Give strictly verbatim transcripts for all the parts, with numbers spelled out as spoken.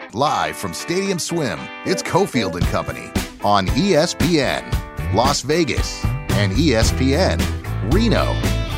Live from Stadium Swim, it's Cofield and Company on E S P N Las Vegas and E S P N Reno.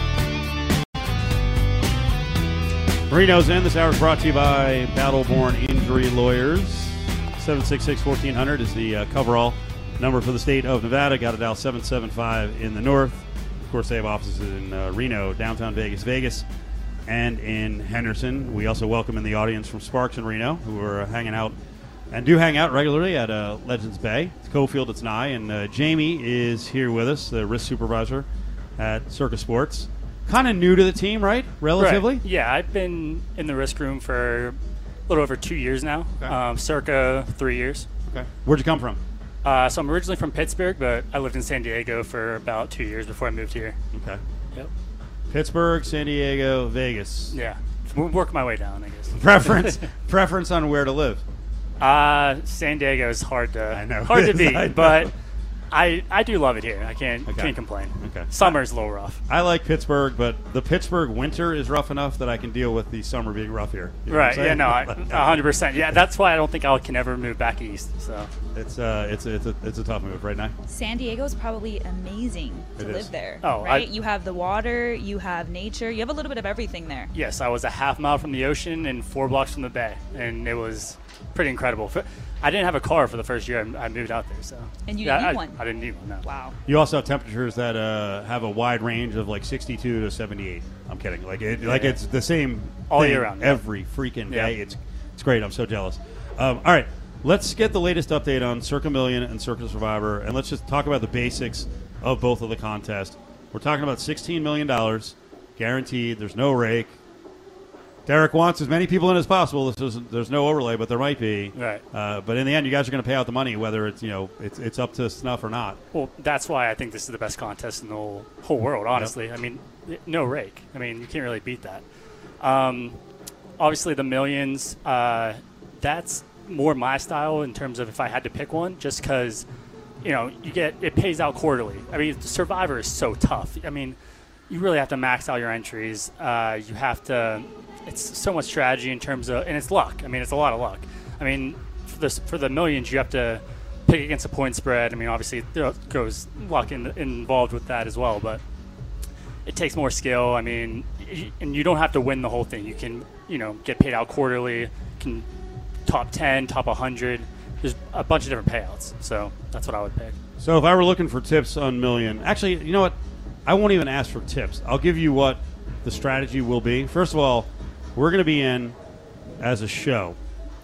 Reno's in. This hour is brought to you by Battleborn Injury Lawyers. seven six six, one four zero zero is the uh, coverall number for the state of Nevada. Got to dial seven seven five in the north. Of course, they have offices in uh, Reno, downtown Vegas, Vegas, and in Henderson. We also welcome in the audience from Sparks in Reno, who are hanging out and do hang out regularly at uh, Legends Bay. It's Cofield, it's Nye, and uh, Jamie is here with us, the risk supervisor at Circa Sports. Kind of new to the team, right? Relatively? Right. Yeah, I've been in the risk room for a little over two years now. Okay. Um, circa three years. Okay. Where'd you come from? Uh, so I'm originally from Pittsburgh, but I lived in San Diego for about two years before I moved here. Okay. Yep. Pittsburgh, San Diego, Vegas. Yeah. Work my way down, I guess. Preference preference on where to live? Uh, San Diego is hard to I know. hard to beat, I know. but I I do love it here. I can't Okay. can't complain. Okay. Summer's a little rough. I like Pittsburgh, but the Pittsburgh winter is rough enough that I can deal with the summer being rough here. You know what I'm Right. Yeah. saying? No. I- one hundred percent. Yeah. That's why I don't think I can ever move back east. So. It's uh, it's it's a it's a tough move right now. San Diego's probably amazing to It live is. there. Oh, right? I- you have the water, you have nature, you have a little bit of everything there. Yes, I was a half mile from the ocean and four blocks from the bay, and it was pretty incredible. For- I didn't have a car for the first year I I moved out there, so. And you Yeah, didn't I, need one? I didn't need one, no. Wow. You also have temperatures that uh, have a wide range of like sixty-two to seventy-eight. I'm kidding. Like it, like yeah. it's the same All thing year round, yeah. every freaking Yeah. day. It's it's great. I'm so jealous. Um, all right, let's get the latest update on Circa Million and Circa Survivor, and let's just talk about the basics of both of the contests. We're talking about sixteen million dollars guaranteed. There's no rake. Derek wants as many people in as possible. This is, there's no overlay, but there might be. Right. Uh, but in the end, you guys are going to pay out the money, whether it's you know it's it's up to snuff or not. Well, that's why I think this is the best contest in the whole, whole world, honestly. I mean, no rake. I mean, you can't really beat that. Um, obviously, the millions, uh, that's more my style in terms of if I had to pick one, just because, you know, you get it pays out quarterly. I mean, Survivor is so tough. I mean, you really have to max out your entries. Uh, you have to – it's so much strategy in terms of – and it's luck. I mean, it's a lot of luck. I mean, for the, for the millions, you have to pick against a point spread. I mean, obviously, there goes luck in, involved with that as well, but it takes more skill. I mean, y- and you don't have to win the whole thing. You can, you know, get paid out quarterly, you can top ten, top one hundred. There's a bunch of different payouts. So that's what I would pick. So if I were looking for tips on Million, actually, you know what? I won't even ask for tips. I'll give you what the strategy will be. First of all, we're going to be in as a show,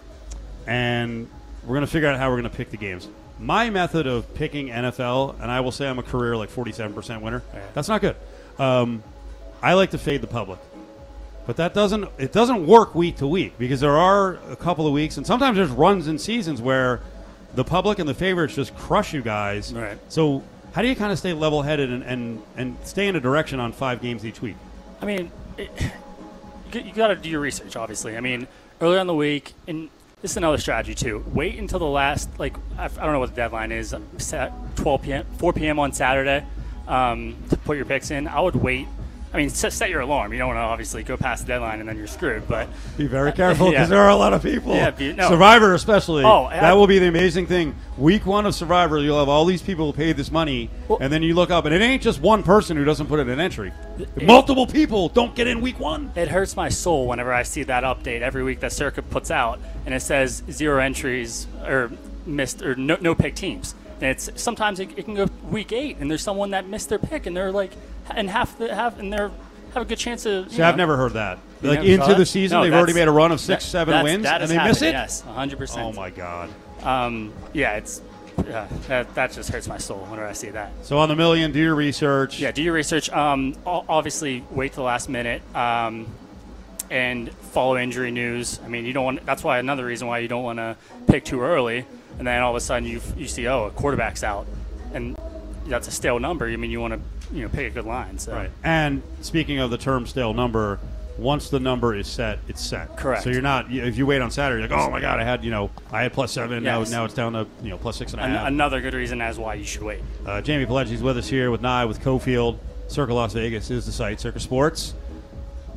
and we're going to figure out how we're going to pick the games. My method of picking N F L, and I will say I'm a career like forty-seven percent winner. Yeah. That's not good. Um, I like to fade the public. But that doesn't it doesn't work week to week because there are a couple of weeks, and sometimes there's runs in seasons where the public and the favorites just crush you guys. Right. So how do you kind of stay level-headed and, and, and stay in a direction on five games each week? I mean, it, you got to do your research, obviously. I mean, early on the week, and this is another strategy, too. Wait until the last, like, I don't know what the deadline is, twelve p.m., four p.m. on Saturday um, to put your picks in. I would wait. I mean, set, set your alarm. You don't want to obviously go past the deadline and then you're screwed. But be very careful because yeah. there are a lot of people. Yeah, be, no. Survivor especially. Oh, that I, will be the amazing thing. Week one of Survivor, you'll have all these people who paid this money, well, and then you look up, and it ain't just one person who doesn't put in an entry. It, Multiple people don't get in week one. It hurts my soul whenever I see that update every week that Circa puts out, and it says zero entries or missed or no, no pick teams. And it's sometimes it, it can go week eight, and there's someone that missed their pick, and they're like, and half the half, and they're have a good chance of. See, know. I've never heard that. You Like never saw into the that? season, No, they've that's- already made a run of six, that- seven that's- wins, that and has they miss happened, it. Yes, one hundred percent. Oh my God. Um, yeah, it's yeah, that that just hurts my soul whenever I see that. So on the Million, do your research. Yeah, do your research. Um, obviously, wait till the last minute. Um, and follow injury news. I mean, you don't want. That's why another reason why you don't want to pick too early, and then all of a sudden you you see oh a quarterback's out, and that's a stale number. I mean, you want to you know pick a good line. So. Right. And speaking of the term stale number, once the number is set, it's set. Correct. So you're not if you wait on Saturday, you're like, oh my God, I had you know I had plus seven. Yes. Now now it's down to you know plus six and a An- half. another good reason as why you should wait. Uh, Jamie Pileggi's with us here with Nye with Cofield. Circa Las Vegas is the site. Circa Sports.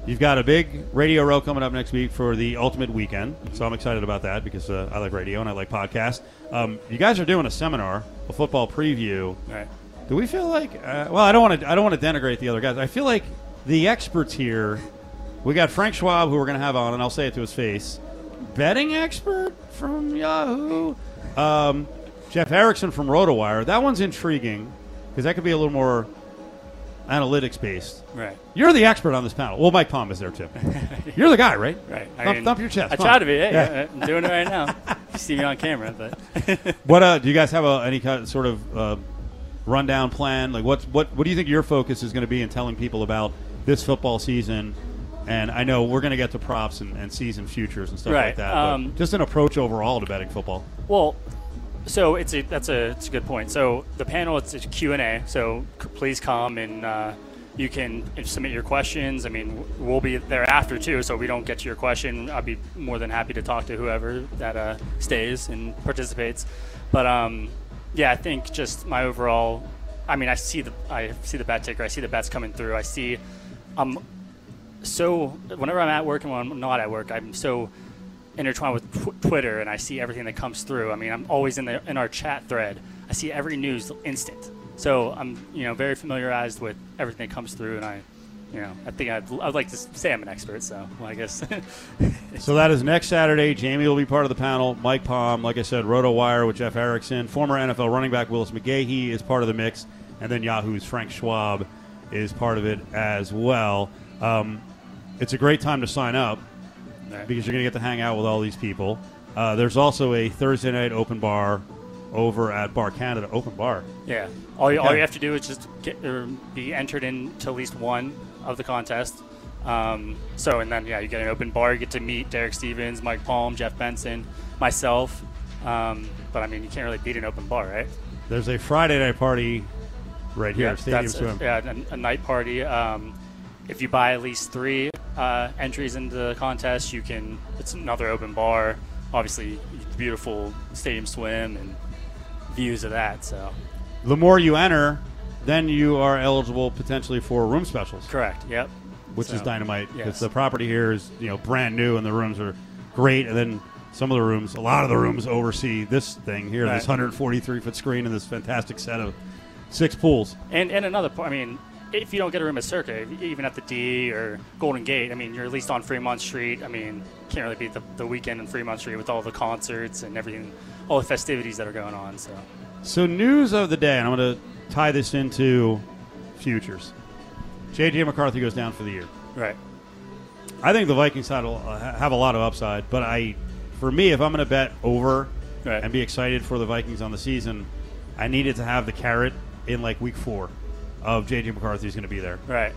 You've got a big radio row coming up next week for the Ultimate Weekend, so I'm excited about that because uh, I like radio and I like podcasts. Um, you guys are doing a seminar, a football preview. Right. Do we feel like? Uh, well, I don't want to. I don't want to denigrate the other guys. I feel like the experts here. We got Frank Schwab, who we're going to have on, and I'll say it to his face. Betting expert from Yahoo. Um, Jeff Erickson from RotoWire. That one's intriguing because that could be a little more analytics based. Right. You're the expert on this panel. Well, Mike Palm is there too. You're the guy, right? Right. I Thump, mean, thump your chest. I Come try on. to be. Hey, Yeah. I'm doing it right now. You see me on camera, but What uh, do you guys have a, any kind of sort of uh, rundown plan? Like, what what what do you think your focus is going to be in telling people about this football season? And I know we're going to get to props and, and season futures and stuff Right. like that. Um, but just an approach overall to betting football. well, so it's a that's a it's a good point. So the panel it's a Q and A. So c- please come and uh, you can submit your questions. I mean, w- we'll be there after too, so we don't get to your question. I'll be more than happy to talk to whoever that uh, stays and participates. But um, yeah, I think just my overall. I mean, I see the I see the bet ticker. I see the bets coming through. I see. Um, so whenever I'm at work and when I'm not at work, I'm so intertwined with tw- Twitter, and I see everything that comes through. I mean, I'm always in the in our chat thread. I see every news instant. So I'm, you know, very familiarized with everything that comes through, and I, you know, I think I'd, I'd like to say I'm an expert. So well, I guess. So that is next Saturday. Jamie will be part of the panel. Mike Palm, like I said, RotoWire with Jeff Erickson. Former N F L running back Willis McGahee is part of the mix. And then Yahoo's Frank Schwab is part of it as well. Um, it's a great time to sign up Right. because you're going to get to hang out with all these people. Uh, there's also a Thursday night open bar over at Bar Canada. Open bar. Yeah. All you, all Okay. you have to do is just get or be entered into at least one of the contest. Um, so, and then, yeah, you get an open bar. You get to meet Derek Stevens, Mike Palm, Jeff Benson, myself. Um, but, I mean, you can't really beat an open bar, right? There's a Friday night party right here Yeah, at Stadium that's Swim. A, yeah, a, a night party. Um, if you buy at least three uh, entries into the contest, you can. It's another open bar. Obviously, beautiful Stadium Swim and views of that. So The more you enter, then you are eligible potentially for room specials, correct. Yep. which is So, dynamite. yes. Because the property here is, you know, brand new and the rooms are great. And then some of the rooms, a lot of the rooms oversee this thing here, Right. this one hundred forty-three foot screen and this fantastic set of six pools. And and another part. I mean, if you don't get a room at Circa, even at the D or Golden Gate, I mean, you're at least on Fremont Street. I mean, can't really beat the, the weekend in Fremont Street with all the concerts and everything, all the festivities that are going on. So So news of the day, and I'm going to tie this into futures. J J McCarthy goes down for the year. right. I think the Vikings have a have a lot of upside, but I, for me, if I'm going to bet over Right. and be excited for the Vikings on the season, I needed to have the carrot in like week four of J J McCarthy's going to be there. Right.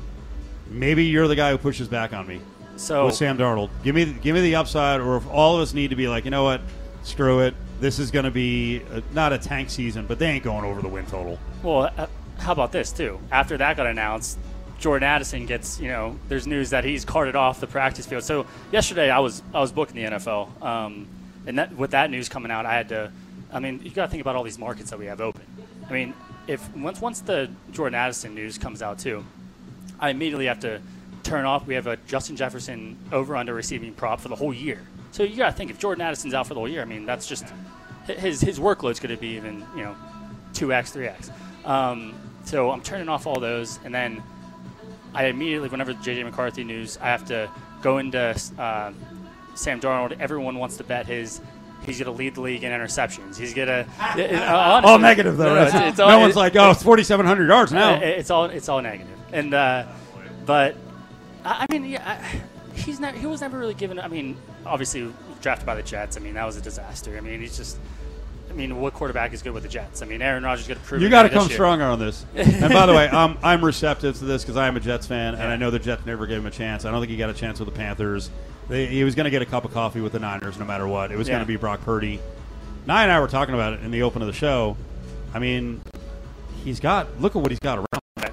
Maybe you're the guy who pushes back on me So with Sam Darnold. Give me give me the upside, or if all of us need to be like, you know what, screw it. This is going to be a, not a tank season, but they ain't going over the win total. Well, uh, how about this too? After that got announced, Jordan Addison gets, you know, there's news that he's carted off the practice field. So yesterday I was I was booking the N F L, um, and that, with that news coming out, I had to. I mean, you got to think about all these markets that we have open. I mean, if once once the Jordan Addison news comes out too, I immediately have to turn off. We have a Justin Jefferson over under receiving prop for the whole year. So you got to think if Jordan Addison's out for the whole year, I mean, that's just his his workload's going to be even, you know, two x, three x. Um, so I'm turning off all those, and then I immediately, whenever the J J McCarthy news, I have to go into uh, Sam Darnold. Everyone wants to bet his. He's going to lead the league in interceptions. He's going to uh, All negative though. No, no, right? it's- it's no all- one's it- like, oh, it's forty-seven hundred yards now. Uh, It's all it's all negative. And uh, but I I mean, yeah, I, he's not. He was never really given. I mean, obviously drafted by the Jets. I mean, that was a disaster. I mean, he's just. I mean, what quarterback is good with the Jets? I mean, Aaron Rodgers got to prove. You it got to this come year. stronger on this. And by the way, um, I'm receptive to this because I am a Jets fan, and Yeah. I know the Jets never gave him a chance. I don't think he got a chance with the Panthers. They, he was going to get a cup of coffee with the Niners no matter what. It was Yeah. going to be Brock Purdy. Nye and I were talking about it in the open of the show. I mean, he's got – look at what he's got around.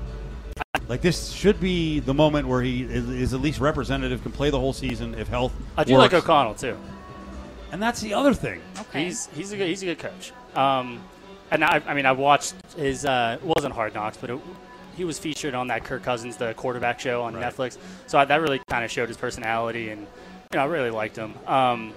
Like, this should be the moment where he is, is at least representative, can play the whole season if health I do works. like O'Connell too. And that's the other thing. Okay. He's he's a good he's a good coach. Um, and I, I mean I watched his uh, it wasn't Hard Knocks, but it, he was featured on that Kirk Cousins, the quarterback show on right. Netflix. So I, that really kind of showed his personality, and you know, I really liked him. Um,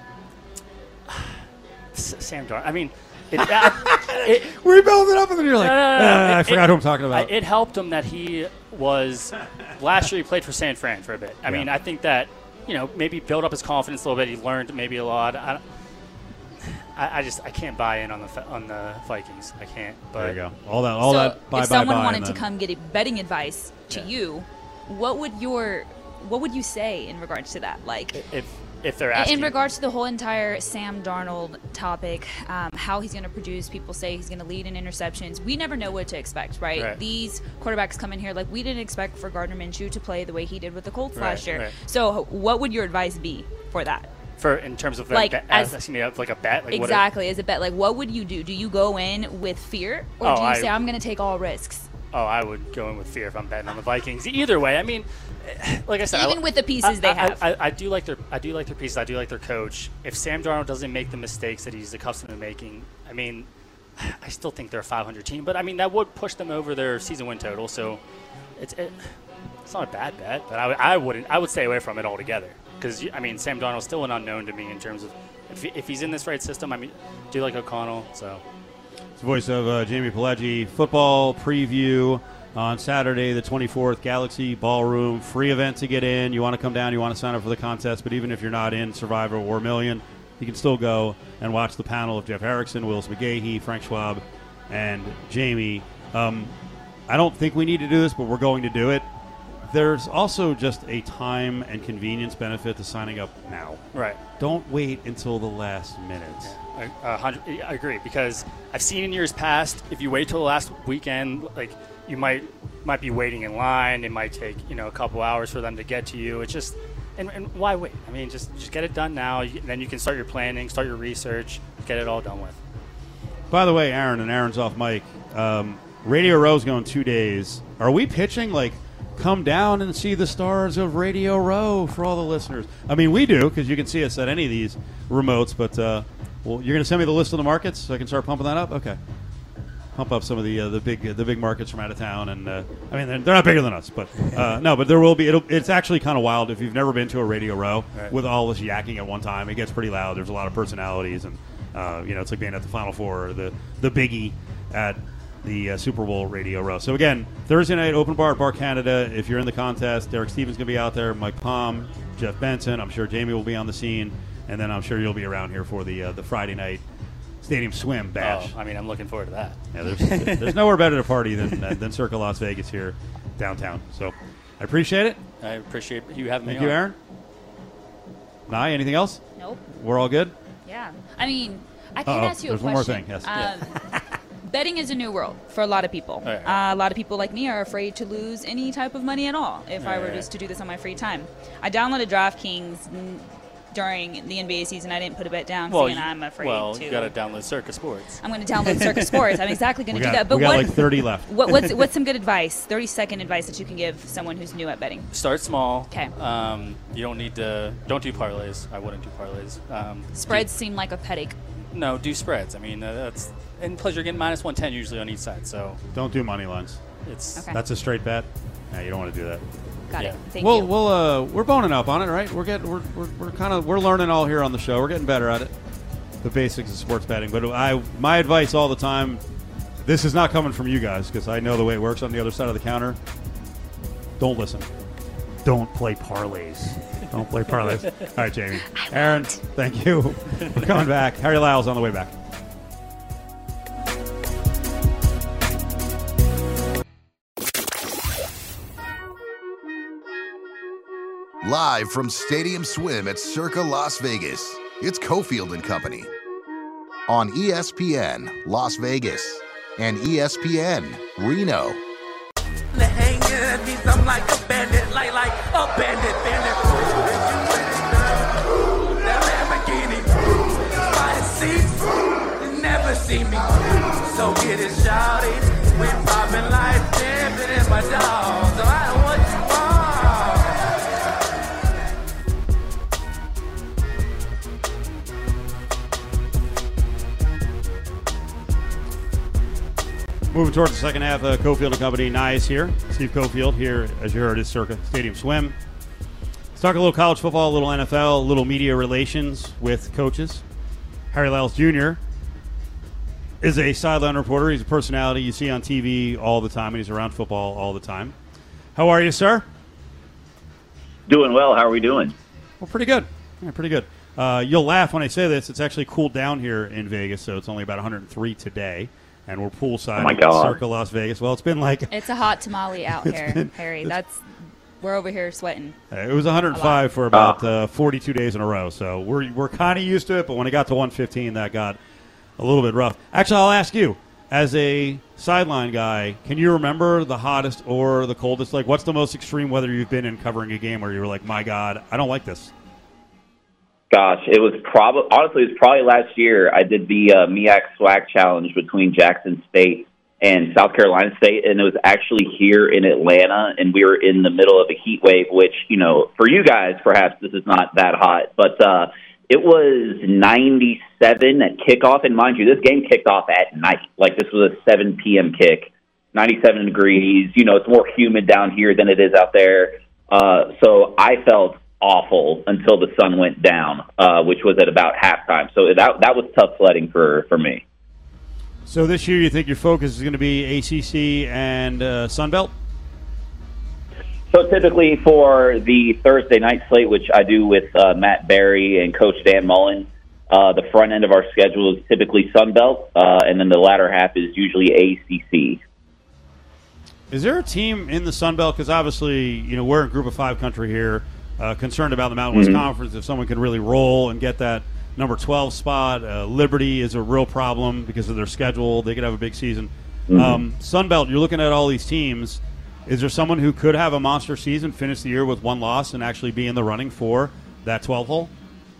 Sam Darnold. I mean, it, it, it, we build it up, and then you're like, no, no, no, no. Uh, It- I forgot it- who I'm talking about. It helped him that he was last year. He played for San Fran for a bit. I Yeah. mean, I think that you know maybe build up his confidence a little bit. He learned maybe a lot. I, I, I just I can't buy in on the Fa- on the Vikings. I can't. But there you go. All that, all so that. Bye, if bye, someone bye, wanted and to then- come get a betting advice to Yeah. you, what would your what would you say in regards to that? Like, if if they're asking in regards to the whole entire Sam Darnold topic, um, how he's going to produce, people say he's going to lead in interceptions. We never know what to expect, right? Right. These quarterbacks come in here like we didn't expect for Gardner Minshew to play the way he did with the Colts Right, last year. right. So, what would your advice be for that? for in terms of Like, like, as- asking me like a bet, like what Exactly, as a bet. Like, what would you do? Do you go in with fear, or Oh, do you I- say, I'm going to take all risks? oh, I would go in with fear if I'm betting on the Vikings. Either way, I mean, like I said, Even I, with the pieces I, they I- have. I, I do like their I do like their pieces. I do like their coach. If Sam Darnold doesn't make the mistakes that he's accustomed to making, I mean, I still think they're a five hundred team. But I mean, that would push them over their season win total. So it's it, it's not a bad bet. But I, would- I wouldn't I would stay away from it altogether because I mean, Sam Darnold's still an unknown to me in terms of if, he, if he's in this right system. I mean, do you like O'Connell? So. It's the voice of uh, Jamie Pelleggi. Football preview on Saturday, the twenty-fourth, Galaxy Ballroom. Free event to get in. You want to come down, you want to sign up for the contest, but even if you're not in Survivor or Million, you can still go and watch the panel of Jeff Erickson, Willis McGahee, Frank Schwab, and Jamie. Um, I don't think we need to do this, but we're going to do it. There's also just a time and convenience benefit to signing up now. Right. Don't wait until the last minute. I, a hundred, I agree because I've seen in years past if you wait till the last weekend, like you might might be waiting in line. It might take you know a couple hours for them to get to you. It's just and, and why wait? I mean, just just get it done now. You, then you can start your planning, start your research, get it all done with. By the way, Aaron, and Aaron's off mic, um, Radio Row's going two days. Are we pitching, like, come down and see the stars of Radio Row for all the listeners? I mean, we do, because you can see us at any of these remotes, but uh, well, you're going to send me the list of the markets so I can start pumping that up? Okay. Pump up some of the uh, the big the big markets from out of town, and uh, I mean they're, they're not bigger than us, but uh, no, but there will be. It'll, it's actually kind of wild if you've never been to a Radio Row Right. with all this yakking at one time. It gets pretty loud. There's a lot of personalities, and uh, you know it's like being at the Final Four or the the Biggie at the uh, Super Bowl Radio Row. So again, Thursday night open bar at Bar Canada. If you're in the contest, Derek Stevens gonna be out there, Mike Palm, Jeff Benson. I'm sure Jamie will be on the scene, and then I'm sure you'll be around here for the uh, the Friday night Stadium Swim bash. Oh, I mean, I'm looking forward to that. Yeah, there's, there's nowhere better to party than uh, than Circa Las Vegas here downtown. So I appreciate it. I appreciate you having Thank me you, on. Aaron. Nye, anything else? Nope. We're all good? Yeah. I mean, I can Uh-oh, ask you a there's one more question. thing, yes. Um, betting is a new world for a lot of people. Right, right. Uh, a lot of people like me are afraid to lose any type of money at all if I Right, were right. just to do this on my free time. I downloaded DraftKings n- during the N B A season. I didn't put a bet down, Well, saying you, I'm afraid well, to. you got to download Circa Sports. I'm going to download Circus Sports. I'm exactly going We to do got, that. But we got what, like thirty left. what what's what's some good advice? thirty second advice that you can give someone who's new at betting. Start small. 'Kay. Um, you don't need to. Don't do parlays. I wouldn't do parlays. Um, Spreads seem like a headache. Do, no, do spreads. I mean, uh, that's and plus you're getting minus one ten usually on each side. So Don't do money lines. it's Okay. That's a straight bet. Yeah, you don't want to do that. Got Yeah. it. Thank We'll, you. we'll, uh, we're boning up on it, right? We're getting, we're, we're, we're kind of, we're learning all here on the show. We're getting better at it, the basics of sports betting. But I, my advice all the time, this is not coming from you guys because I know the way it works on the other side of the counter. Don't listen. Don't play parlays. Don't play parlays. All right, Jamie. Aaron, thank you. We're coming back. Harry Lyle's on the way back. Live from Stadium Swim at Circa Las Vegas, it's Cofield and Company. On E S P N Las Vegas and E S P N Reno. The hanger means I'm like a bandit, like like a bandit, bandit. That Lamborghini, my seats, you never see me. So get it, shawty. We poppin' like dancing in my dogs. So I don't want you want. Moving towards the second half, uh, Cofield and Company, Nice here. Steve Cofield here, as you heard, is Circa Stadium Swim. Let's talk a little college football, a little N F L, a little media relations with coaches. Harry Lyles Junior is a sideline reporter. He's a personality you see on T V all the time, and he's around football all the time. How are you, sir? Doing well. How are we doing? Well, pretty good. Yeah, pretty good. Uh, you'll laugh when I say this. It's actually cooled down here in Vegas, so it's only about one hundred three today, and we're poolside oh my at God. Circa Las Vegas. Well, it's been like it's a hot tamale out here, been, Harry. That's we're over here sweating. It was one hundred five for about uh, forty-two days in a row, so we're we're kind of used to it. But when it got to one fifteen, that got a little bit rough. Actually, I'll ask you, as a sideline guy, can you remember the hottest or the coldest? Like, what's the most extreme weather you've been in covering a game where you were like, my God, I don't like this? Gosh, it was probably honestly it was probably last year. I did the uh, M E A C Swag Challenge between Jackson State and South Carolina State, and it was actually here in Atlanta, and we were in the middle of a heat wave. Which, you know, for you guys, perhaps this is not that hot, but uh, it was ninety-seven at kickoff, and mind you, this game kicked off at night. Like, this was a seven p.m. kick, ninety-seven degrees. You know, it's more humid down here than it is out there. Uh, so I felt awful until the sun went down, uh, which was at about halftime. So that that was tough sledding for, for me. So this year you think your focus is going to be A C C and uh, Sun Belt? So typically for the Thursday night slate, which I do with uh, Matt Barry and Coach Dan Mullen, uh, the front end of our schedule is typically Sun Belt, uh, and then the latter half is usually A C C. Is there a team in the Sun Belt? Because obviously, you know, we're in Group of Five country here. Uh, concerned about the Mountain West mm-hmm. Conference. If someone can really roll and get that number twelve spot, uh, Liberty is a real problem because of their schedule. They could have a big season. Mm-hmm. Um, Sun Belt, you're looking at all these teams. Is there someone who could have a monster season, finish the year with one loss, and actually be in the running for that twelve hole?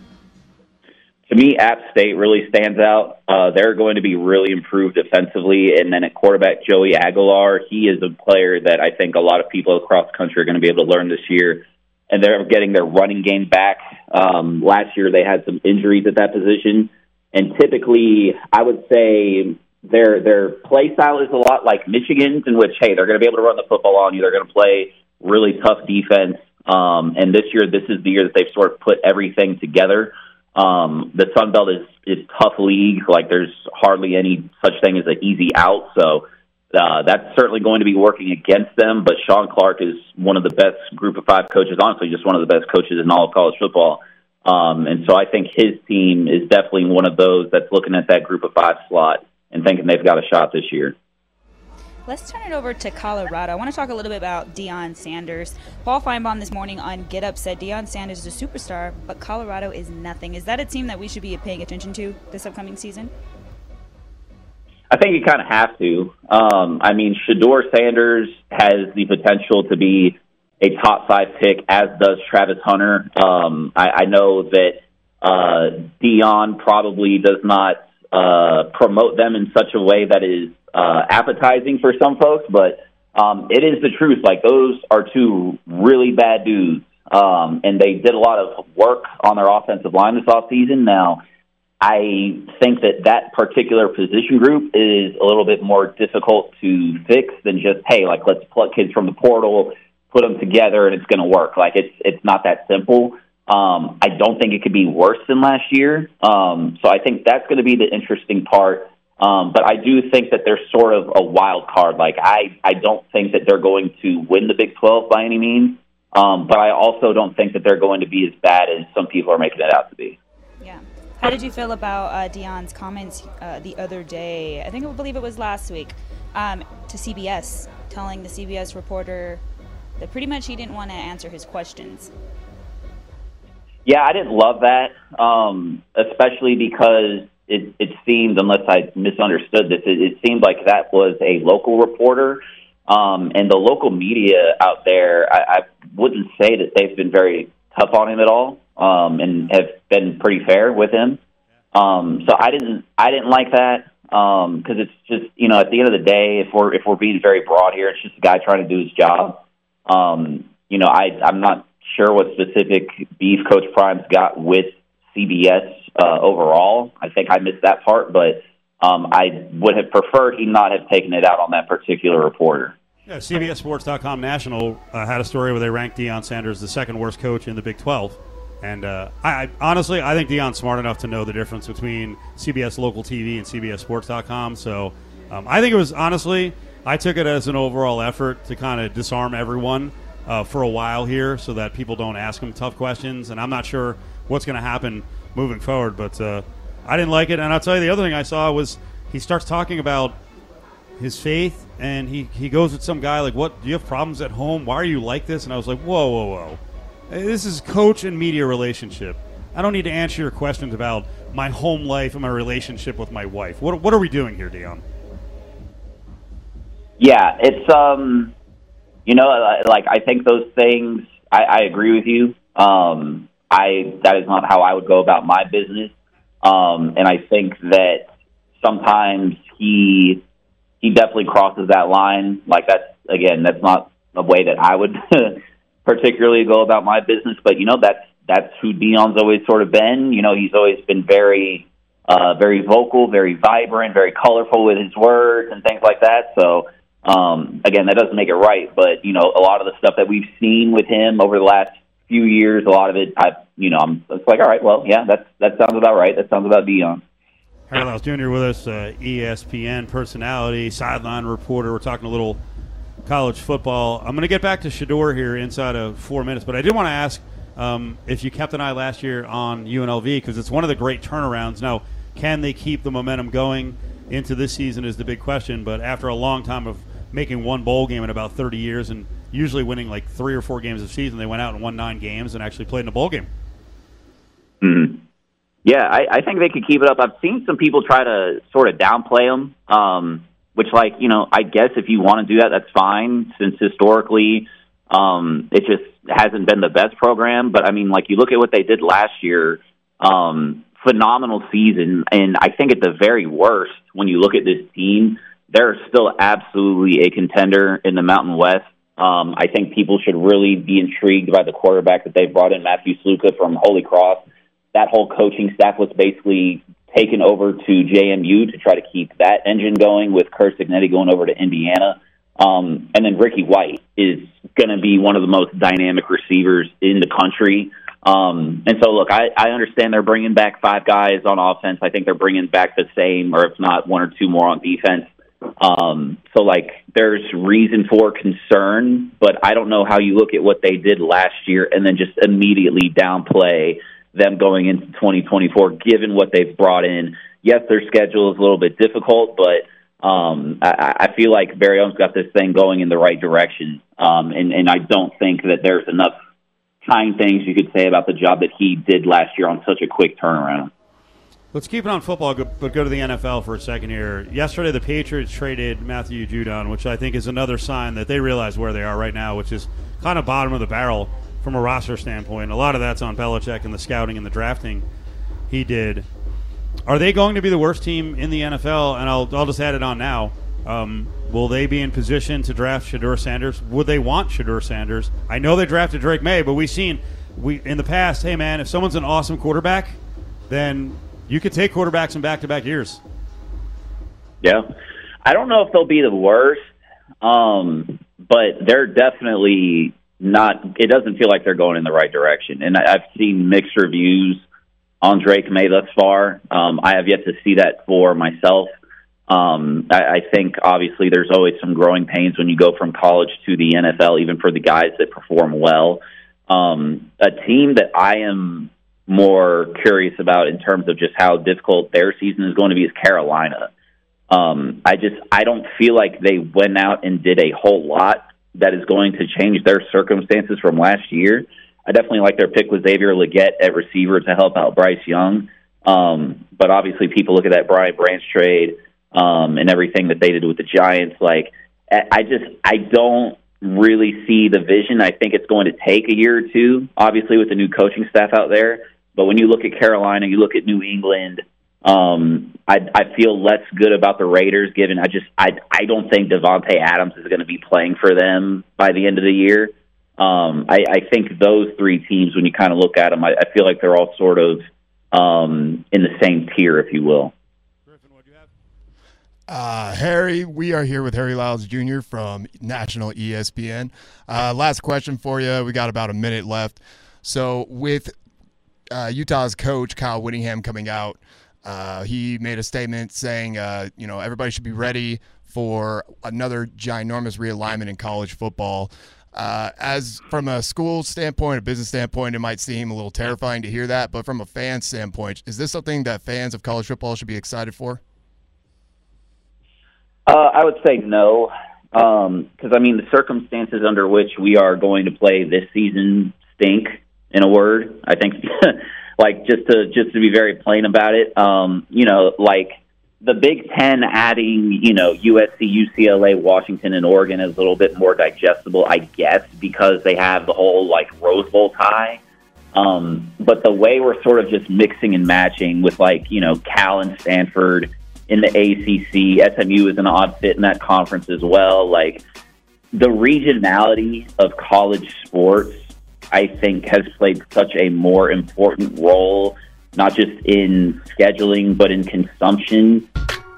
To me, App State really stands out. Uh, they're going to be really improved defensively. And then at quarterback, Joey Aguilar, he is a player that I think a lot of people across the country are going to be able to learn this year. And they're getting their running game back. Um, last year they had some injuries at that position. And typically, I would say their their play style is a lot like Michigan's, in which, hey, they're going to be able to run the football on you. They're going to play really tough defense. Um, and this year, this is the year that they've sort of put everything together. Um, the Sun Belt is, is tough league. Like, there's hardly any such thing as an easy out. So Uh, that's certainly going to be working against them, but Sean Clark is one of the best Group of Five coaches, honestly, just one of the best coaches in all of college football. Um, and so I think his team is definitely one of those that's looking at that Group of Five slot and thinking they've got a shot this year. Let's turn it over to Colorado. I want to talk a little bit about Deion Sanders. Paul Feinbaum this morning on Get Up said Deion Sanders is a superstar, but Colorado is nothing. Is that a team that we should be paying attention to this upcoming season? I think you kind of have to. Um, I mean, Shedeur Sanders has the potential to be a top five pick, as does Travis Hunter. Um, I, I know that uh, Deion probably does not uh, promote them in such a way that is uh, appetizing for some folks, but um, it is the truth. Like, those are two really bad dudes, um, and they did a lot of work on their offensive line this offseason. Now, I think that that particular position group is a little bit more difficult to fix than just, hey, like, let's pluck kids from the portal, put them together, and it's going to work. Like, it's it's not that simple. Um, I don't think it could be worse than last year. Um, so I think that's going to be the interesting part. Um, but I do think that they're sort of a wild card. Like, I, I don't think that they're going to win the Big twelve by any means. Um, but I also don't think that they're going to be as bad as some people are making it out to be. Yeah. How did you feel about uh, Deion's comments uh, the other day? I think I believe it was last week um, to C B S, telling the C B S reporter that pretty much he didn't want to answer his questions. Yeah, I didn't love that, um, especially because it, it seemed, unless I misunderstood this, it, it seemed like that was a local reporter. Um, and the local media out there, I, I wouldn't say that they've been very tough on him at all. Um, and have been pretty fair with him. Um, so I didn't, I didn't like that because um, it's just, you know, at the end of the day, if we're if we're being very broad here, it's just a guy trying to do his job. Um, you know, I, I'm not sure what specific beef Coach Prime's got with C B S uh, overall. I think I missed that part, but Um, I would have preferred he not have taken it out on that particular reporter. Yeah, C B S Sports dot com National uh, had a story where they ranked Deion Sanders the second worst coach in the Big twelve. And uh, I, I honestly, I think Deion's smart enough to know the difference between C B S Local T V and C B S Sports dot com. So um, I think it was, honestly, I took it as an overall effort to kind of disarm everyone uh, for a while here so that people don't ask him tough questions. And I'm not sure what's going to happen moving forward, but uh, I didn't like it. And I'll tell you, the other thing I saw was he starts talking about his faith, and he, he goes with some guy like, what, do you have problems at home? Why are you like this? And I was like, whoa, whoa, whoa. This is coach and media relationship. I don't need to answer your questions about my home life and my relationship with my wife. What what are we doing here, Deion? Yeah, it's, um, you know, like, I think those things, I, I agree with you. Um, I that is not how I would go about my business. Um, and I think that sometimes he... he definitely crosses that line. Like, that's, again, that's not a way that I would particularly go about my business. But, you know, that's that's who Deion's always sort of been. You know, he's always been very, uh, very vocal, very vibrant, very colorful with his words and things like that. So, um, again, that doesn't make it right. But, you know, a lot of the stuff that we've seen with him over the last few years, a lot of it, I, you know, I'm it's like, all right, well, yeah, that's, that sounds about right. That sounds about Deion. Harold House Junior with us, uh, E S P N personality, sideline reporter. We're talking a little college football. I'm going to get back to Shedeur here inside of four minutes, but I did want to ask um, if you kept an eye last year on U N L V, because it's one of the great turnarounds. Now, can they keep the momentum going into this season is the big question, but after a long time of making one bowl game in about thirty years and usually winning like three or four games a season, they went out and won nine games and actually played in a bowl game. Mm-hmm. Yeah, I, I think they could keep it up. I've seen some people try to sort of downplay them, um, which, like, you know, I guess if you want to do that, that's fine, since historically um, it just hasn't been the best program. But, I mean, like, you look at what they did last year, um, phenomenal season, and I think at the very worst, when you look at this team, they're still absolutely a contender in the Mountain West. Um, I think people should really be intrigued by the quarterback that they've brought in, Matthew Sluka from Holy Cross. That whole coaching staff was basically taken over to J M U to try to keep that engine going, with Kurt Signetti going over to Indiana. Um, and then Ricky White is going to be one of the most dynamic receivers in the country. Um, and so, look, I, I understand they're bringing back five guys on offense. I think they're bringing back the same, or if not one or two more on defense. Um, so, like, there's reason for concern, but I don't know how you look at what they did last year and then just immediately downplay them going into twenty twenty-four, given what they've brought in. Yes, their schedule is a little bit difficult, but um, I, I feel like Barry Odom's got this thing going in the right direction, um, and, and I don't think that there's enough kind things you could say about the job that he did last year on such a quick turnaround. Let's keep it on football, but go to the N F L for a second here. Yesterday, the Patriots traded Matthew Judon, which I think is another sign that they realize where they are right now, which is kind of bottom of the barrel from a roster standpoint. A lot of that's on Belichick and the scouting and the drafting he did. Are they going to be the worst team in the N F L? And I'll I'll just add it on now. Um, will they be in position to draft Shedeur Sanders? Would they want Shedeur Sanders? I know they drafted Drake May, but we've seen we in the past, hey, man, if someone's an awesome quarterback, then you could take quarterbacks in back-to-back years. Yeah. I don't know if they'll be the worst, um, but they're definitely not – it doesn't feel like they're going in the right direction. And I, I've seen mixed reviews on Drake May thus far. Um, I have yet to see that for myself. Um, I, I think, obviously, there's always some growing pains when you go from college to the N F L, even for the guys that perform well. Um, a team that I am more curious about in terms of just how difficult their season is going to be is Carolina. Um, I just I don't feel like they went out and did a whole lot that is going to change their circumstances from last year. I definitely like their pick with Xavier Legette at receiver to help out Bryce Young. Um, but obviously people look at that Brian Branch trade um, and everything that they did with the Giants. Like, I just I don't really see the vision. I think it's going to take a year or two, obviously, with the new coaching staff out there. But when you look at Carolina, you look at New England, um, I, I feel less good about the Raiders, given I just I I don't think Devontae Adams is going to be playing for them by the end of the year. Um, I, I think those three teams, when you kind of look at them, I, I feel like they're all sort of um, in the same tier, if you will. Griffin, what do you have? Uh, Harry, we are here with Harry Lyles Junior from National E S P N. Uh, last question for you. We got about a minute left. So with uh, Utah's coach, Kyle Whittingham, coming out, uh, he made a statement saying, uh, you know, everybody should be ready for another ginormous realignment in college football. Uh, as from a school standpoint, a business standpoint, it might seem a little terrifying to hear that. But from a fan standpoint, is this something that fans of college football should be excited for? Uh, I would say no, because, um, I mean, the circumstances under which we are going to play this season stink, in a word. I think, like, just to just to be very plain about it, um, you know, like the Big Ten adding, you know, U S C, U C L A, Washington, and Oregon is a little bit more digestible, I guess, because they have the whole, like, Rose Bowl tie. Um, but the way we're sort of just mixing and matching with, like, you know, Cal and Stanford in the A C C, S M U is an odd fit in that conference as well. Like, the regionality of college sports, I think, has played such a more important role, not just in scheduling, but in consumption.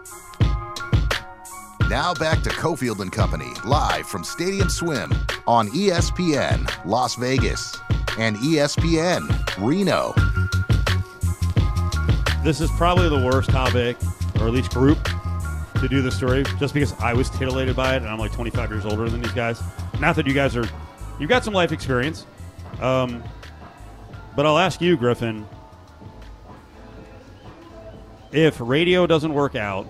Now back to Cofield and Company, live from Stadium Swim on E S P N Las Vegas and E S P N Reno. This is probably the worst topic, or at least group, to do the story, just because I was titillated by it, and I'm like twenty-five years older than these guys. Not that you guys are, you've got some life experience. Um, but I'll ask you, Griffin, if radio doesn't work out,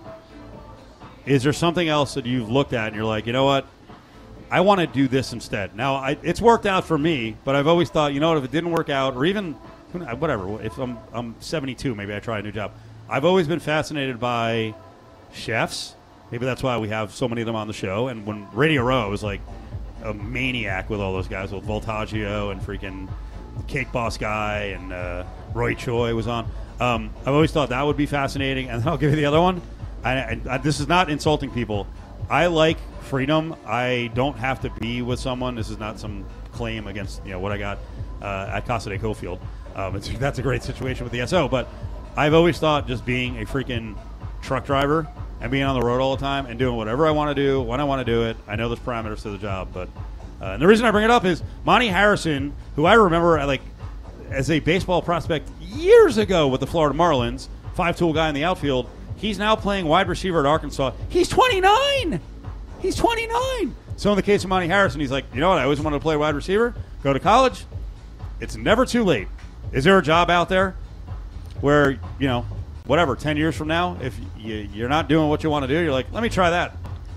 is there something else that you've looked at and you're like, you know what, I want to do this instead? Now, I, it's worked out for me, but I've always thought, you know what, if it didn't work out, or even, whatever, if I'm, I'm seventy-two, maybe I try a new job. I've always been fascinated by chefs. Maybe that's why we have so many of them on the show. And when Radio Row was like a maniac with all those guys, with Voltaggio and freaking Cake Boss guy and uh, Roy Choi was on. Um, I've always thought that would be fascinating. And then I'll give you the other one. I, I, I, this is not insulting people. I like freedom. I don't have to be with someone. This is not some claim against, you know, what I got uh, at Casa de Cofield. Um, it's, that's a great situation with the S O. But I've always thought just being a freaking truck driver and being on the road all the time and doing whatever I want to do when I want to do it. I know there's parameters to the job, but uh, and the reason I bring it up is Monty Harrison, who I remember like as a baseball prospect years ago with the Florida Marlins, five-tool guy in the outfield. He's now playing wide receiver at Arkansas. He's twenty-nine. He's twenty-nine. So in the case of Monty Harrison, he's like, you know what? I always wanted to play wide receiver. Go to college. It's never too late. Is there a job out there where, you know, whatever, ten years from now, if you, you're not doing what you want to do, you're like, let me try that.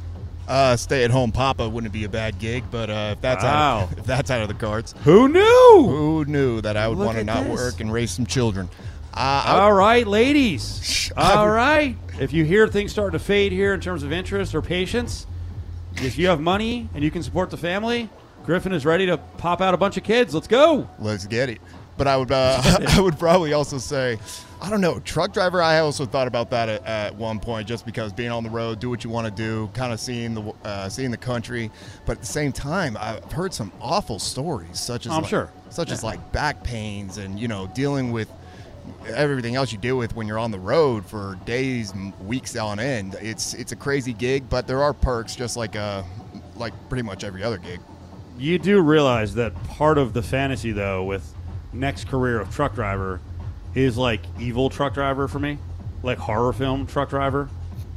Uh, stay-at-home papa wouldn't be a bad gig, but uh, if that's wow. out of, if that's out of the cards, who knew? Who knew that I would want to not this. work and raise some children? Uh, All right, ladies. All would, right. If you hear things starting to fade here in terms of interest or patience, if you have money and you can support the family, Griffin is ready to pop out a bunch of kids. Let's go. Let's get it. But I would, uh, I would probably also say, I don't know, truck driver. I also thought about that at, at one point, just because being on the road, do what you want to do, kind of seeing the uh, seeing the country. But at the same time, I've heard some awful stories, such as I'm like, sure, such yeah. as like back pains, and you know, dealing with everything else you deal with when you're on the road for days, weeks on end. It's it's a crazy gig, but there are perks, just like uh like pretty much every other gig. You do realize that part of the fantasy, though, with next career of truck driver is like evil truck driver for me, like horror film truck driver.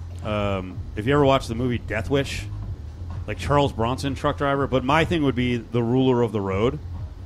Um, if you ever watch the movie Death Wish, like Charles Bronson truck driver, but my thing would be the ruler of the road.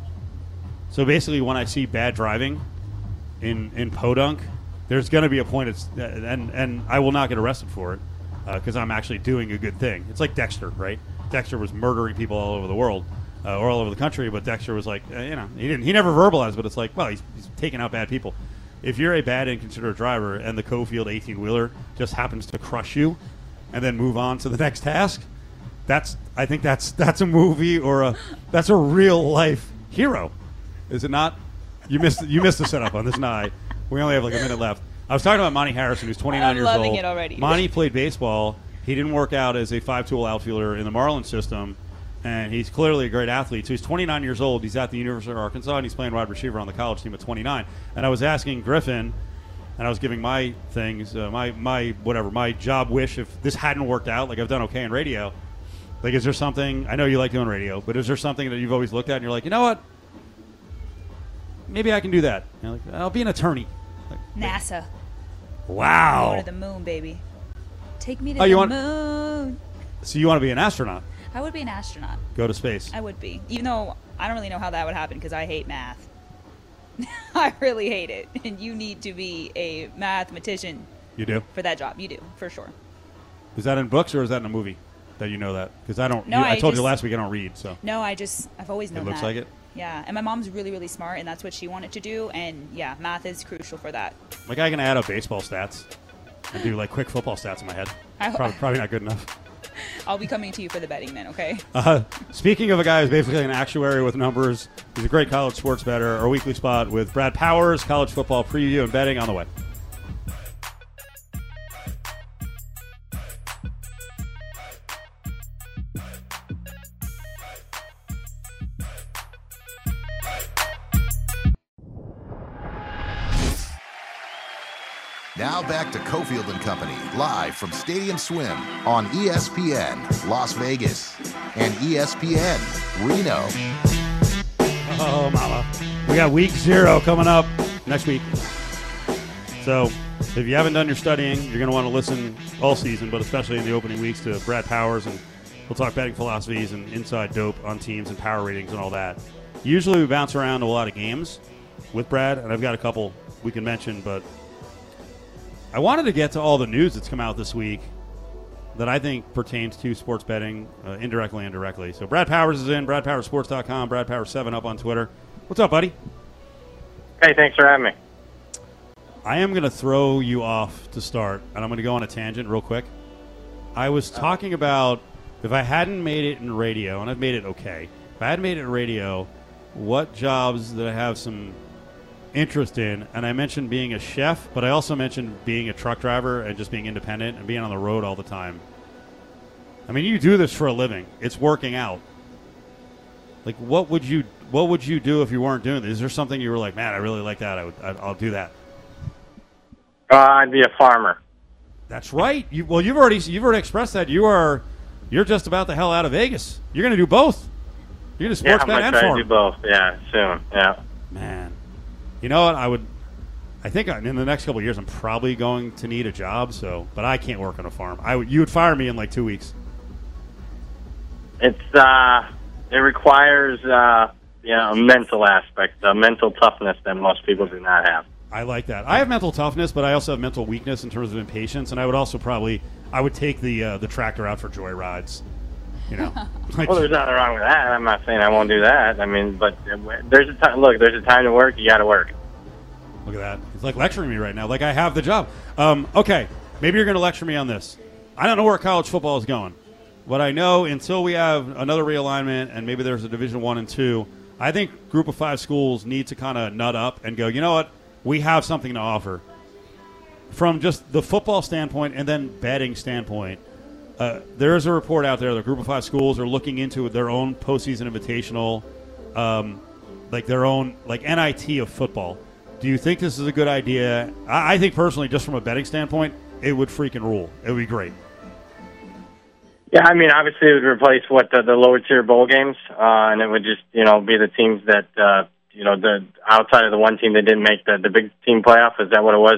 So basically, when I see bad driving in in Podunk, there's going to be a point, it's, and and I will not get arrested for it because uh, I'm actually doing a good thing. It's like Dexter, right? Dexter was murdering people all over the world. Uh, or all over the country, but Dexter was like, uh, you know, he didn't. He never verbalized, but it's like, well, he's, he's taking out bad people. If you're a bad, inconsiderate driver, and the Cofield eighteen-wheeler just happens to crush you, and then move on to the next task, that's, I think that's that's a movie or a that's a real life hero, is it not? You missed you missed the setup on this. Night. We only have like a minute left. I was talking about Monty Harrison, who's twenty-nine I'm years loving old. it already. Monty played baseball. He didn't work out as a five-tool outfielder in the Marlins system. And he's clearly a great athlete. So he's twenty-nine years old. He's at the University of Arkansas, and he's playing wide receiver on the college team at twenty-nine. And I was asking Griffin, and I was giving my things, uh, my my whatever, my job wish if this hadn't worked out, like I've done okay in radio. Like, is there something? I know you like doing radio, but is there something that you've always looked at and you're like, you know what? Maybe I can do that. You know, like, I'll be an attorney. Like, NASA. Wow. Go to the moon, baby. Take me to Oh, the you want- moon. So you want to be an astronaut? I would be an astronaut. Go to space? I would be. Even though I don't really know how that would happen because I hate math. I really hate it. And you need to be a mathematician You do? for that job. You do, for sure. Is that in books or is that in a movie that you know that? Because I don't. No, you, I, I told you just- last week I don't read. So No, I just, I've always known it looks that. like it. Yeah, and my mom's really, really smart, and that's what she wanted to do. And yeah, math is crucial for that. Like I can add up baseball stats and do like quick football stats in my head. I- Probably, probably not good enough. I'll be coming to you for the betting then, okay? Uh, speaking of a guy who's basically an actuary with numbers, he's a great college sports bettor. Our weekly spot with Brad Powers, college football preview and betting on the way. Now back to Cofield and Company, live from Stadium Swim on E S P N Las Vegas and E S P N Reno. Oh, mama. We got week zero coming up next week. So if you haven't done your studying, you're going to want to listen all season, but especially in the opening weeks to Brad Powers, and we'll talk betting philosophies and inside dope on teams and power ratings and all that. Usually we bounce around to a lot of games with Brad, and I've got a couple we can mention, but I wanted to get to all the news that's come out this week that I think pertains to sports betting, uh, indirectly and directly. So Brad Powers is in, brad powers sports dot com, Brad Powers seven up on Twitter. What's up, buddy? Hey, thanks for having me. I am going to throw you off to start, and I'm going to go on a tangent real quick. I was talking about if I hadn't made it in radio, and I've made it okay, if I hadn't made it in radio, what jobs that I have some interest in, and I mentioned being a chef, but I also mentioned being a truck driver and just being independent and being on the road all the time. I mean, you do this for a living. It's working out. Like, what would you what would you do if you weren't doing this? Is there something you were like, man, I really like that. I would, I, I'll do that. Uh, I'd be a farmer. That's right. You, well, you've already you've already expressed that you are you're just about the hell out of Vegas. You're going to do both. You're going to Yeah, sports I'm bet going and to try farm. to do both. Yeah, soon. Yeah. Man, you know what? I would. I think in the next couple of years, I'm probably going to need a job. So, but I can't work on a farm. I would. You would fire me in like two weeks. It's uh, it requires uh, you know, a mental aspect, a mental toughness that most people do not have. I like that. I have mental toughness, but I also have mental weakness in terms of impatience, and I would also probably I would take the uh, the tractor out for joy rides. You know, like, Well, there's nothing wrong with that. I'm not saying I won't do that. I mean, but there's a time. Look, there's a time to work. You got to work. look at that. He's like lecturing me right now. Like I have the job. Um, okay, maybe you're going to lecture me on this. I don't know where college football is going, but I know until we have another realignment and maybe there's a Division One and Two, I think Group of Five schools need to kind of nut up and go, you know what? We have something to offer. From just the football standpoint and then betting standpoint, uh, there is a report out there that Group of Five schools are looking into their own postseason invitational, um, like their own like N I T of football. Do you think this is a good idea? I, I think personally, just from a betting standpoint, it would freaking rule. It would be great. Yeah, I mean, obviously it would replace what the, the lower tier bowl games, uh, and it would just you know be the teams that uh, you know the outside of the one team that didn't make the the big team playoff. Is that what it was?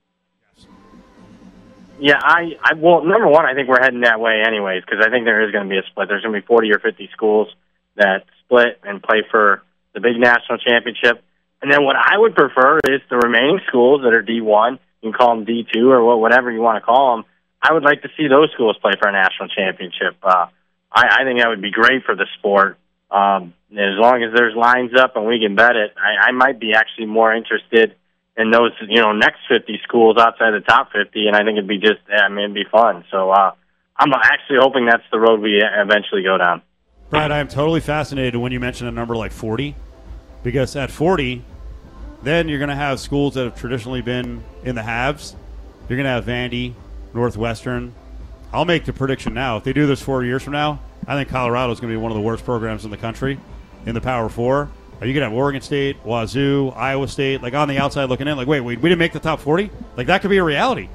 Yeah, I, I well, number one, I think we're heading that way anyways, because I think there is going to be a split. There's going to be forty or fifty schools that split and play for the big national championship. And then what I would prefer is the remaining schools that are D one, you can call them D two or whatever you want to call them, I would like to see those schools play for a national championship. Uh, I, I think that would be great for the sport. Um, as long as there's lines up and we can bet it, I, I might be actually more interested in those, you know, next fifty schools outside the top fifty, and I think it'd be just, I mean, it'd be fun. So uh, I'm actually hoping that's the road we eventually go down. Brad, I am totally fascinated when you mention a number like forty, because at forty, then you're going to have schools that have traditionally been in the halves. You're going to have Vandy, Northwestern. I'll make the prediction now. If they do this four years from now, I think Colorado is going to be one of the worst programs in the country in the Power Four. Are you going to have Oregon State, Wazoo, Iowa State, like on the outside looking in, like, wait, we, we didn't make the top forty? Like, that could be a reality.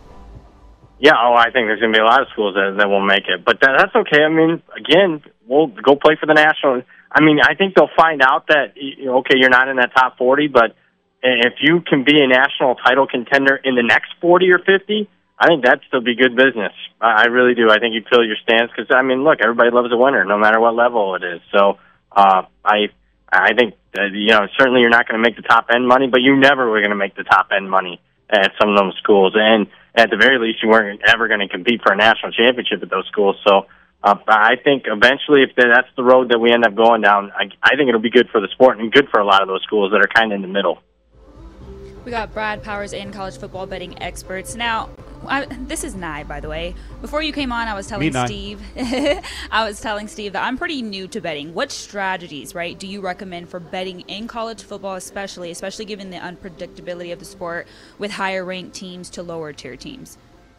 Yeah, oh, I think there's going to be a lot of schools that, that won't make it. But that, that's okay. I mean, again, we'll go play for the national. I mean, I think they'll find out that, okay, you're not in that top forty, but if you can be a national title contender in the next forty or fifty, I think that'd still be good business. I, I really do. I think you'd fill your stands because, I mean, look, everybody loves a winner no matter what level it is. So uh, I I think, uh, you know, certainly you're not going to make the top-end money, but you never were going to make the top-end money at some of those schools. And at the very least, you weren't ever going to compete for a national championship at those schools. So uh, I think eventually, if that's the road that we end up going down, I, I think it'll be good for the sport and good for a lot of those schools that are kind of in the middle. We got Brad Powers in College Football Betting Experts. Now, I, this is Nye, by the way. Before you came on, I was telling Me, Steve, I was telling Steve that I'm pretty new to betting. What strategies, right, do you recommend for betting in college football, especially, especially given the unpredictability of the sport with higher ranked teams to lower tier teams?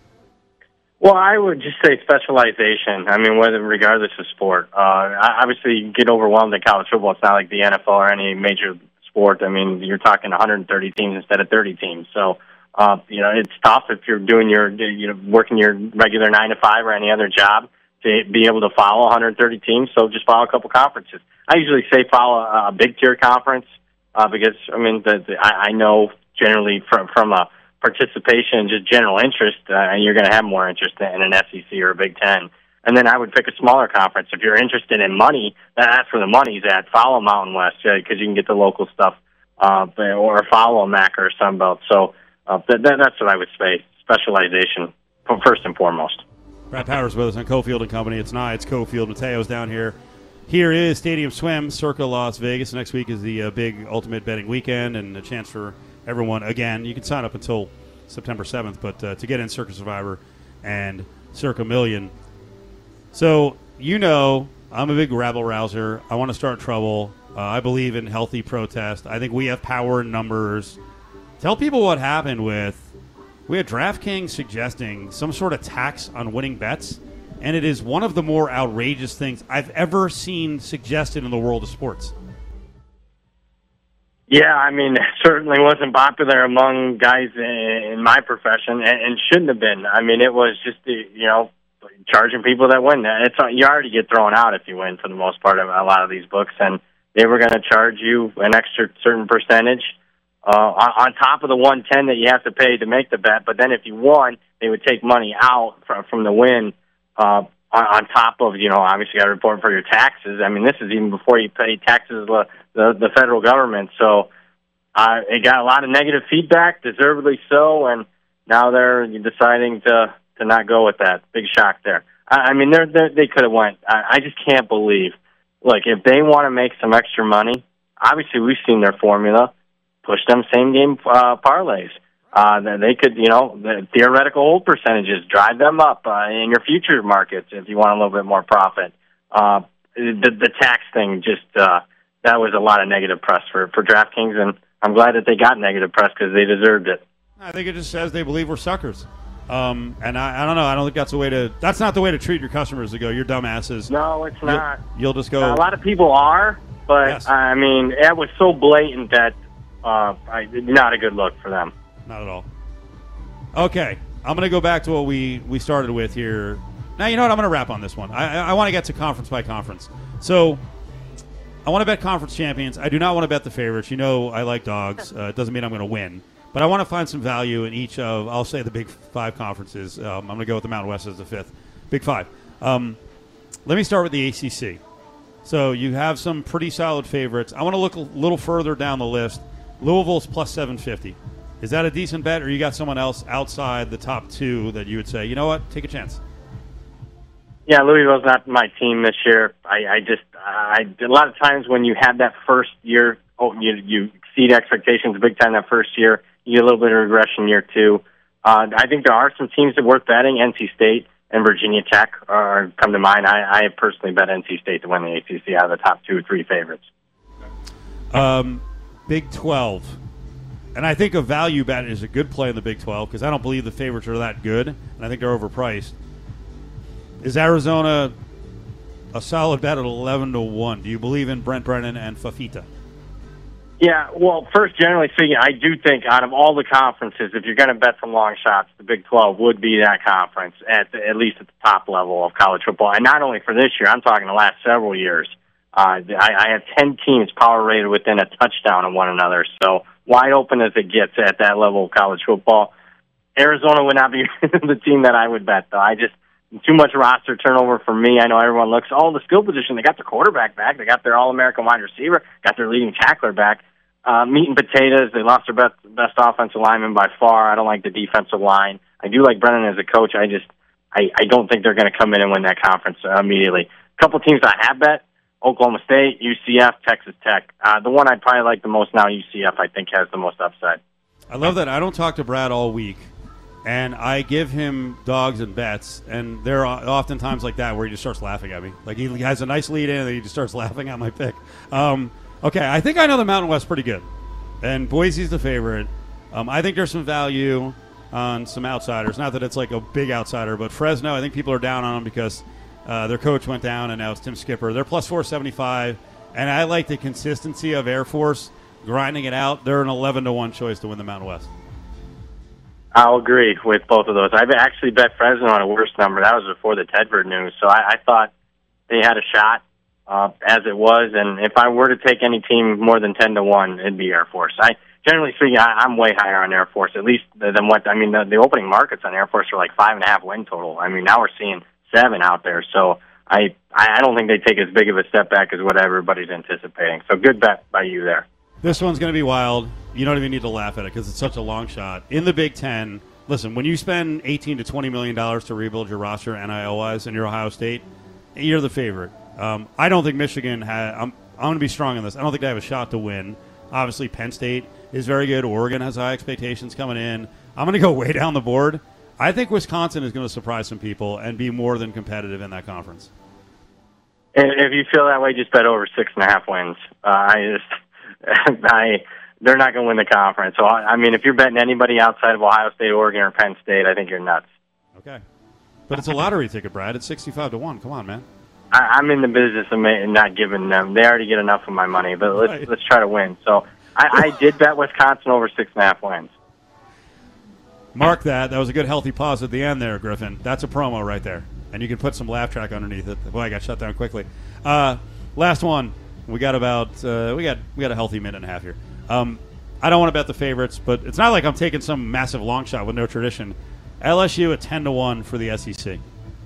Well, I would just say specialization. I mean, whether regardless of sport. Uh, obviously, you get overwhelmed in college football. It's not like the N F L or any major sport. I mean, you're talking one hundred thirty teams instead of thirty teams. So, uh, you know, it's tough if you're doing your, you know, working your regular nine to five or any other job to be able to follow one hundred thirty teams. So just follow a couple conferences. I usually say follow a, a big tier conference uh, because, I mean, the, the, I, I know generally from from a participation and just general interest, uh, you're going to have more interest in an S E C or a Big Ten. And then I would pick a smaller conference. If you're interested in money, that's where the money's at. Follow Mountain West because yeah, you can get the local stuff, uh, or follow a M A C or Sunbelt. So uh, that, that's what I would say, specialization first and foremost. Brad Powers with us on Cofield and Company. It's not. It's Cofield. Mateo's down here. Here is Stadium Swim, Circa Las Vegas. Next week is the uh, big Ultimate Betting Weekend and a chance for everyone. Again, you can sign up until September seventh, but uh, to get in Circa Survivor and Circa Million. So, you know, I'm a big rabble-rouser. I want to start trouble. Uh, I believe in healthy protest. I think we have power in numbers. Tell people what happened with, we had DraftKings suggesting some sort of tax on winning bets, and it is one of the more outrageous things I've ever seen suggested in the world of sports. Yeah, I mean, it certainly wasn't popular among guys in my profession, and, and shouldn't have been. I mean, it was just, you know, charging people that win. It's you already get thrown out if you win for the most part of a lot of these books, and they were going to charge you an extra certain percentage uh, on top of the one ten that you have to pay to make the bet. But then if you won, they would take money out from from the win uh, on, on top of, you know, obviously got to report for your taxes. I mean, this is even before you pay taxes to the the federal government. So uh, it got a lot of negative feedback, deservedly so, and now they're deciding to. to not go with that. Big shock there. I, I mean, they're, they're, they could have went. I, I just can't believe. Look, if they want to make some extra money, obviously we've seen their formula. Push them same-game uh, parlays. Uh, they could, you know, the theoretical hold percentages, drive them up uh, in your future markets if you want a little bit more profit. Uh, the, the tax thing, just uh, that was a lot of negative press for, for DraftKings, and I'm glad that they got negative press because they deserved it. I think it just says they believe we're suckers. Um, and I, I don't know. I don't think that's the way to. That's not the way to treat your customers. To go, you're dumbasses. No, it's you'll, not. You'll just go. A lot of people are, but yes. I mean, it was so blatant that uh, I, not a good look for them. Not at all. Okay, I'm going to go back to what we we started with here. Now you know what? I'm going to wrap on this one. I I, I want to get to conference by conference. So I want to bet conference champions. I do not want to bet the favorites. You know, I like dogs. Uh, it doesn't mean I'm going to win. But I want to find some value in each of, I'll say, the big five conferences. Um, I'm going to go with the Mountain West as the fifth. Big five. Um, let me start with the A C C. So you have some pretty solid favorites. I want to look a little further down the list. Louisville's plus seven fifty. Is that a decent bet, or you got someone else outside the top two that you would say, you know what, take a chance? Yeah, Louisville's not my team this year. I, I just, I, a lot of times when you have that first year, oh, you, you exceed expectations big time that first year. You get a little bit of regression year two. Uh, I think there are some teams that are worth betting. N C State and Virginia Tech are come to mind. I, I have personally bet N C State to win the A C C out of the top two or three favorites. Um, Big twelve. And I think a value bet is a good play in the Big twelve because I don't believe the favorites are that good, and I think they're overpriced. Is Arizona a solid bet at eleven to one? Do you believe in Brent Brennan and Fafita? Yeah, well, first, generally speaking, I do think out of all the conferences, if you're going to bet some long shots, the Big twelve would be that conference, at the, at least at the top level of college football. And not only for this year, I'm talking the last several years. Uh, I, I have ten teams power rated within a touchdown of one another, so wide open as it gets at that level of college football. Arizona would not be the team that I would bet, though. I just, too much roster turnover for me. I know everyone looks, oh, the skill position, they got their quarterback back, they got their All-American wide receiver, got their leading tackler back. Uh, meat and potatoes, they lost their best, best offensive lineman by far. I don't like the defensive line. I do like Brennan as a coach. I just, I, I don't think they're going to come in and win that conference uh, immediately. A couple teams I have bet, Oklahoma State, U C F, Texas Tech. Uh, the one I'd probably like the most now, U C F, I think has the most upside. I love that. I don't talk to Brad all week, and I give him dogs and bets, and there are oftentimes like that where he just starts laughing at me. Like he has a nice lead in, and then he just starts laughing at my pick. Um, okay, I think I know the Mountain West pretty good, and Boise's the favorite. Um, I think there's some value on some outsiders. Not that it's like a big outsider, but Fresno, I think people are down on them because uh, their coach went down, and now it's Tim Skipper. They're plus four seventy-five, and I like the consistency of Air Force grinding it out. They're an eleven to one choice to win the Mountain West. I'll agree with both of those. I've actually bet Fresno on a worse number. That was before the Tedford news, so I, I thought they had a shot uh, as it was. And if I were to take any team more than ten to one, it'd be Air Force. I generally speaking, I, I'm way higher on Air Force, at least than what I mean. The, the opening markets on Air Force are like five and a half win total. I mean, now we're seeing seven out there. So I I don't think they take as big of a step back as what everybody's anticipating. So good bet by you there. This one's going to be wild. You don't even need to laugh at it because it's such a long shot. In the Big Ten, listen, when you spend eighteen to twenty million dollars to rebuild your roster N I L-wise and you're Ohio State, you're the favorite. Um, I don't think Michigan has – I'm, I'm going to be strong on this. I don't think they have a shot to win. Obviously, Penn State is very good. Oregon has high expectations coming in. I'm going to go way down the board. I think Wisconsin is going to surprise some people and be more than competitive in that conference. If you feel that way, just bet over six and a half wins. Uh, I just – I – they're not going to win the conference. So, I mean, if you're betting anybody outside of Ohio State, Oregon, or Penn State, I think you're nuts. Okay. But it's a lottery ticket, Brad. It's sixty-five to one. Come on, man. I, I'm in the business of not giving them. They already get enough of my money, but let's Right. let's try to win. So I, I did bet Wisconsin over six and a half wins. Mark that. That was a good, healthy pause at the end there, Griffin. That's a promo right there. And you can put some laugh track underneath it. Boy, I got shut down quickly. Uh, last one. We got about uh, we got we got a healthy minute and a half here. Um, I don't want to bet the favorites, but it's not like I'm taking some massive long shot with no tradition. L S U at ten to one for the S E C.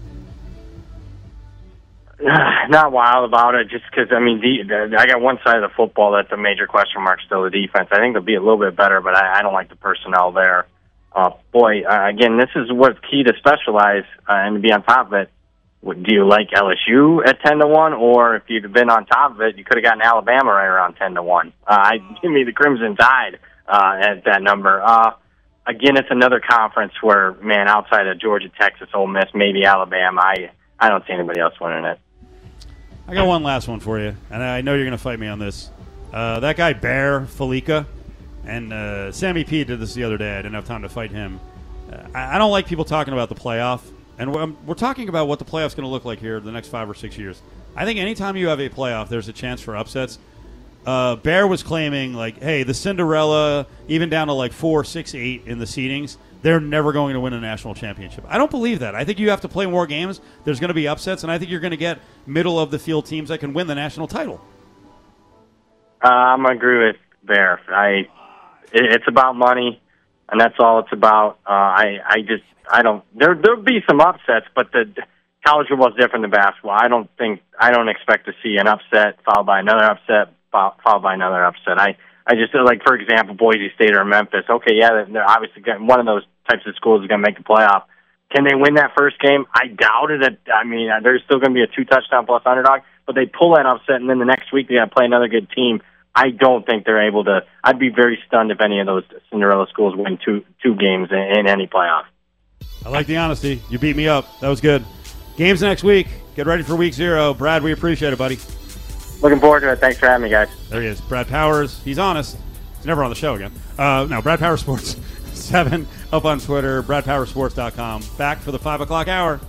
Not wild about it, just because, I mean, the, I got one side of the football that's a major question mark still, the defense. I think they'll be a little bit better, but I, I don't like the personnel there. Uh, boy, uh, again, this is what's key to specialize uh, and to be on top of it. What, do you like L S U at ten to one, or if you'd been on top of it, you could have gotten Alabama right around ten to one? Uh, I give me the Crimson Tide uh, at that number. Uh, again, it's another conference where, man, outside of Georgia, Texas, Ole Miss, maybe Alabama, I I don't see anybody else winning it. I got one last one for you, and I know you're going to fight me on this. Uh, that guy Bear Felica, and uh, Sammy P did this the other day. I didn't have time to fight him. Uh, I, I don't like people talking about the playoff. And we're, we're talking about what the playoff's going to look like here the next five or six years. I think anytime you have a playoff, there's a chance for upsets. Uh, Bear was claiming, like, hey, the Cinderella, even down to like four, six, eight in the seedings, they're never going to win a national championship. I don't believe that. I think you have to play more games. There's going to be upsets, and I think you're going to get middle-of-the-field teams that can win the national title. Uh, I'm going to agree with Bear. I, it, it's about money, and that's all it's about. Uh, I, I just... I don't. There, there'll be some upsets, but the college football is different than basketball. I don't think. I don't expect to see an upset followed by another upset followed by another upset. I, I just like, for example, Boise State or Memphis. Okay, yeah, they're obviously getting, one of those types of schools is going to make the playoff. Can they win that first game? I doubt it. I mean, there's still going to be a two touchdown plus underdog, but they pull that upset, and then the next week they got to play another good team. I don't think they're able to. I'd be very stunned if any of those Cinderella schools win two two games in, in any playoff. I like the honesty. You beat me up. That was good. Games next week. Get ready for week zero. Brad, we appreciate it, buddy. Looking forward to it. Thanks for having me, guys. There he is. Brad Powers. He's honest. He's never on the show again. Uh, no, Brad Powers Sports. seven up on Twitter. brad powers sports dot com. Back for the five o'clock hour.